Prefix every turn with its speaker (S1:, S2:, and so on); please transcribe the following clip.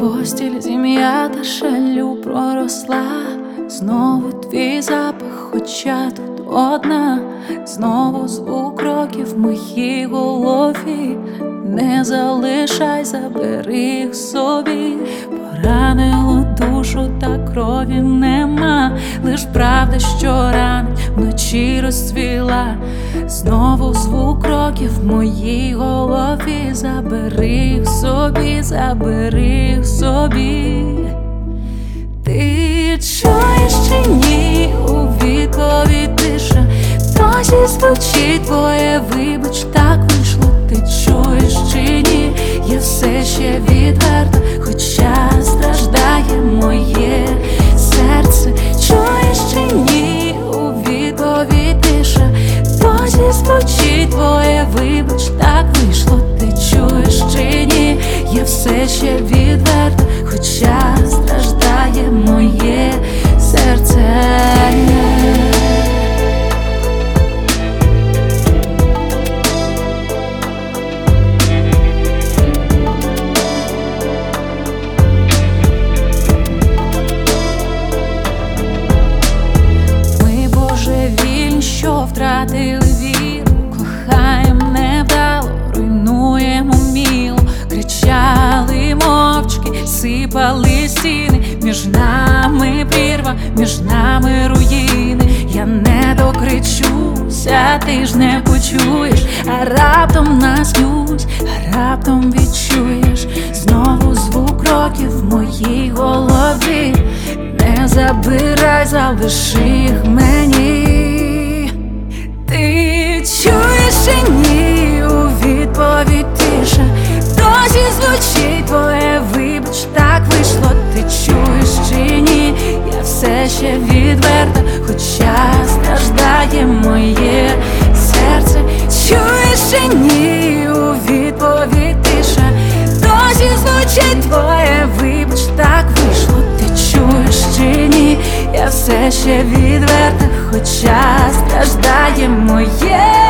S1: постіль зім'ята шалю проросла, знову твій запах, хоча тут одна, знову звук кроків в моїй голові. Не залишай, забери їх собі. Поранило душу, та крові нема, лиш правда, що ранить, вночі розцвіла. Знову звук кроків в моїй голові. Забери їх собі, забери їх собі. Ти чуєш чи ні? У відповідь тиша. Досі звучить твоє вибач, так вийшло. Ти чуєш чи ні? Я все ще відверта, хоча страждає моє серце. Чуєш чи ні? У відповідь тиша. Досі звучить твоє вибач, так вийшло. Ти чуєш чи ні? Я все ще відверта, хоча страждає моє серце. Що втратили віру, кохаєм невдало, руйнуємо міло. Кричали мовчки, сипали стіни, між нами прірва, між нами руїни. Я не докричуся, ти ж не почуєш, а раптом наснюсь, а раптом відчуєш знову звук кроків в моїй голові. Не забирай, залиши їх мені. Ти чуєш чи ні? У відповідь тиша. Досі звучить твоє вибач, так вийшло. Ти чуєш чи ні? Я все ще відверта, хоча страждає моє серце. Чуєш чи ні? У відповідь тиша. Досі звучить твоє вибач, так вийшло. Ти чуєш чи ні? Я все ще відверта, хоча страждає моє